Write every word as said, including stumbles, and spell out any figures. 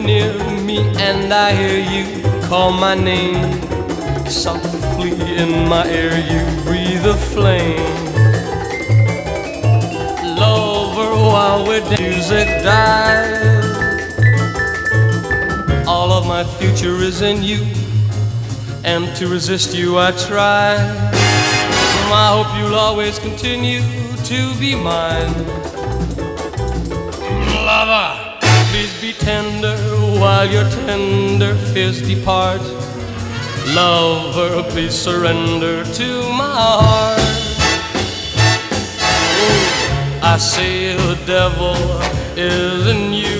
near me and I hear you call my name. Softly in my ear you breathe a flame. Lover, while we're music dies, all of my future is in you, and to resist you I try. I hope you'll always continue to be mine. Lover, please be tender while your tender fears depart. Lover, please surrender to my heart. Oh, I say the devil is in you.